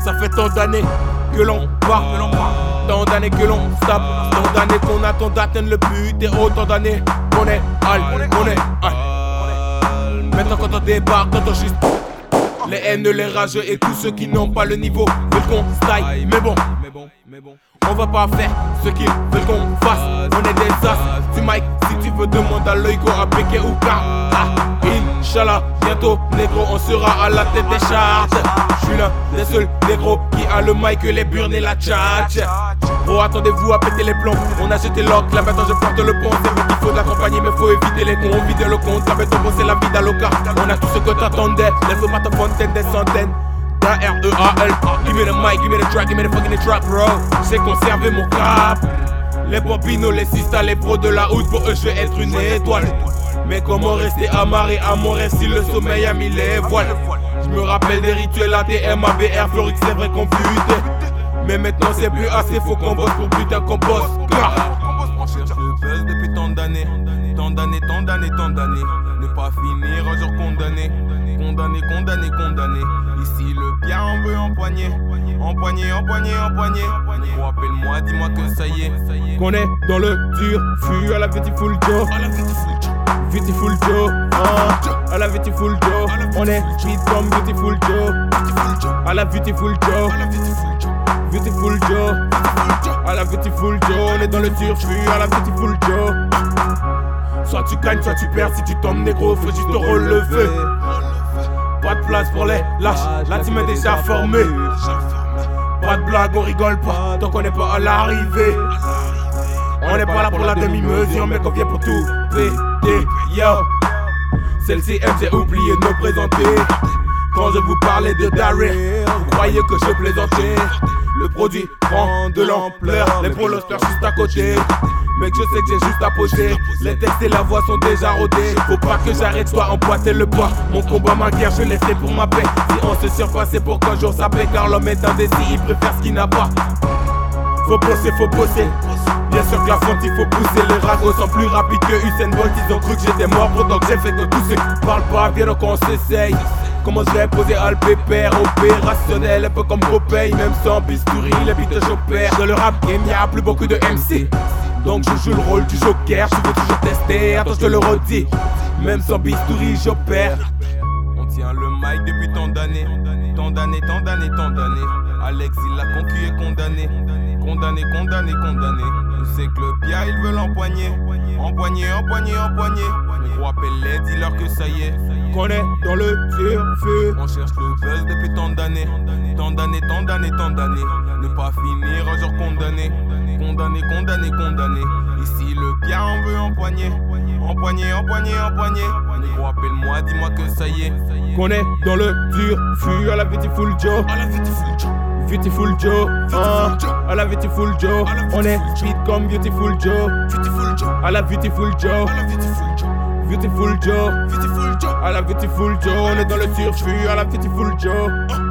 Ça fait tant d'années que l'on part, tant d'années que l'on tape, tant d'années qu'on attend d'atteindre le but et autant d'années qu'on est hal. Maintenant quand on débarque, quand on juste les haines, les rageux et tous ceux qui n'ont pas le niveau veulent qu'on style. Mais bon, on va pas faire ce qu'ils veulent qu'on fasse. On est des as du mic. Si tu veux demander à l'œil, go à Péké ou Car. Inch'Allah, bientôt négro, on sera à la tête des charts. J'suis l'un des seuls négros qui a le mic, les burnes et la tchatch. Oh, attendez-vous à péter les plombs. On a jeté l'oc, là maintenant je porte le pont. C'est vrai qu'il faut de la compagnie, mais faut éviter les cons. On vide le compte, ça fait tomber, c'est la vie d'Aloca. On a tout ce que t'attendais, ne faut pas te fontaine des centaines. R-E-A-L. Give me the mic, give me the track, give me the fucking track, bro. J'ai conservé mon cap. Les bambinos, les sistas, les pros de la hood, pour eux je vais être une étoile. Mais comment rester amarré à mon rêve si le sommeil a mis les voiles? Je me rappelle des rituels ATM, ABR, Florix, c'est vrai qu'on butait. Mais maintenant c'est plus assez, faut qu'on bosse pour putain qu'on bosse. On cherche le buzz depuis tant d'années. Ne pas finir un jour condamné. Condamné. Ici le bien on veut empoigner. Gros, appelle-moi, dis-moi que ça y est. Qu'on est dans le dur, fui à la Beautiful Joe. Beautiful Joe, à la Beautiful Joe. On est vite comme Beautiful Joe. À la Beautiful Joe. Beautiful Joe. À la Beautiful Joe. On est dans le dur, fui à la Beautiful Joe. Soit tu gagnes, soit tu perds. Si tu tombes négro, faut juste te relever. Pas de place pour les lâches, la team est déjà formée. Pas de blague, on rigole pas, tant qu'on n'est pas à l'arrivée. On n'est pas là pour la demi-mesure, mais qu'on vient pour tout péter, yo. Celle-ci, j'ai oublié de me présenter. Quand je vous parlais de Darry, vous croyez que je plaisantais. Le produit prend de l'ampleur, les prolos juste à côté. Mec, je sais que j'ai juste à poser. Les textes et la voix sont déjà rodés. Faut pas que j'arrête, je dois emboîter le pas. Mon combat, ma guerre, je l'ai fait pour ma paix. Si on se surpasse, c'est pour qu'un jour ça paie. Car l'homme est indécis, il préfère ce qu'il n'a pas. Faut bosser. Bien sûr que la fonte, il faut pousser. Les ragots sont plus rapides que Usain Bolt. Ils ont cru que j'étais mort, pourtant que j'ai fait que tousser. Parle pas, viens donc on s'essaye. Comment je vais poser à le pépère, opérationnel, un peu comme Popeye. Même sans bistouri, les beats j'opère. Dans le rap game, y'a plus beaucoup de MC. Donc je joue le rôle du joker, je veux toujours tester, attends je te le redis. Même sans bistouri j'opère. On tient le mic depuis tant d'années. Alex il l'a conquis et condamné. Je sais que le bien ils veulent empoigner. Mais gros appelle-les, dis-leur que ça y est. Qu'on est dans le feu. On cherche le buzz depuis tant d'années. Ne pas finir un jour condamné. Ici le bien on veut empoigner. Mais gros appelle-moi, dis-moi que ça y est. Qu'on est dans le dur, fui à la Beautiful Joe. Beautiful Joe, à la Beautiful Joe. On est vite comme Beautiful Joe. À la Beautiful Joe. Beautiful Joe. À la Beautiful Joe. On est dans le dur, fui à la Beautiful Joe.